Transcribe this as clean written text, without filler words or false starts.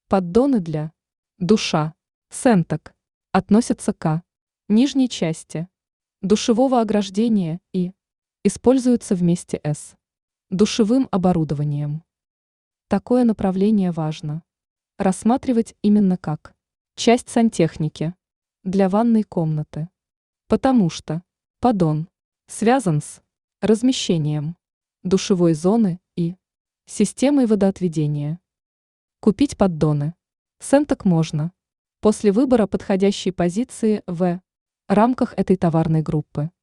Поддоны для душа, сенток относятся к нижней части душевого ограждения и используются вместе с душевым оборудованием. Такое направление важно рассматривать именно как часть сантехники для ванной комнаты, потому что поддон связан с размещением душевой зоны и системой водоотведения. Купить поддоны сенток можно после выбора подходящей позиции в рамках этой товарной группы.